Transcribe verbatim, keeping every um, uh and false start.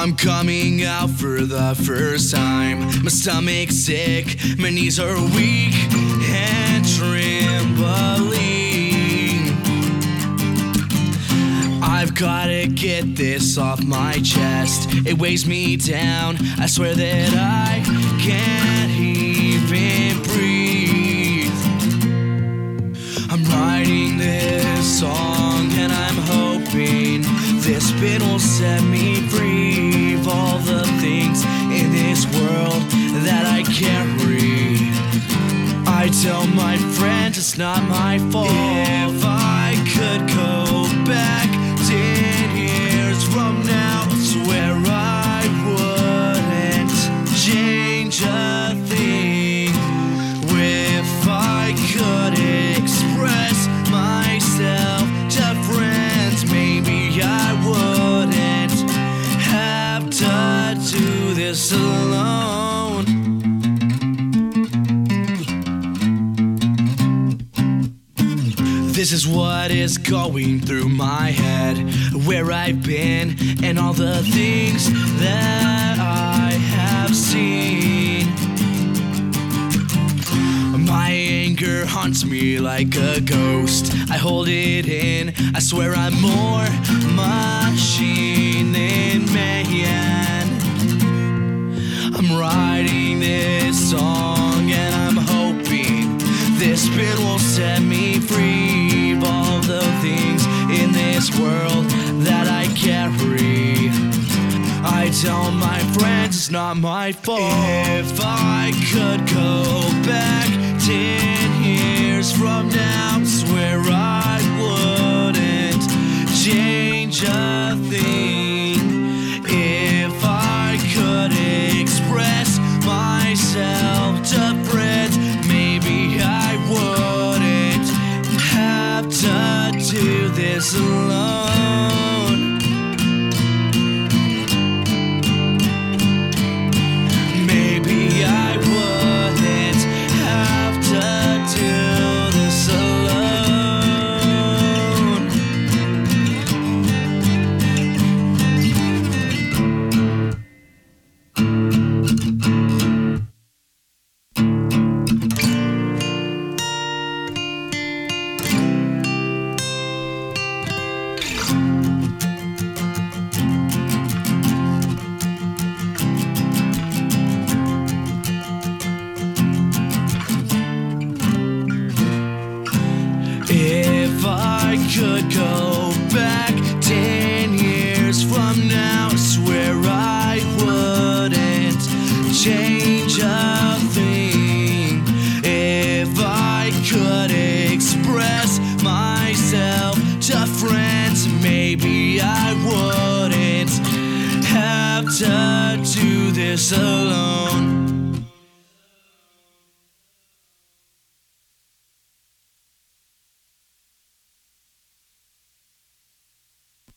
I'm coming out for the first time. My stomach's sick, my knees are weak and trembling. I've gotta get this off my chest. It weighs me down, I swear that I can't even breathe. I'm writing this song and I'm hoping this bit will set me free of all the things in this world that I carry. I tell my friends it's not my fault. If I could go back ten years from now, I swear I wouldn't change a thing. If I could express myself to friends, maybe I wouldn't have to do this alone. This is what is going through my head, where I've been and all the things that I have seen. My anger haunts me like a ghost. I hold it in, I swear I'm more machine than man. I'm writing this song and I'm hoping this bit will set me free of all the things in this world that I carry. I tell my friends it's not my fault. If I could go back ten years from now, I swear I wouldn't change a thing. If I could express myself to friends, maybe I wouldn't have to do this alone. Maybe I wouldn't have to do this alone. If I could go back ten years from now, I swear I wouldn't change a thing. If I could express myself to friends, maybe I wouldn't have to do this alone.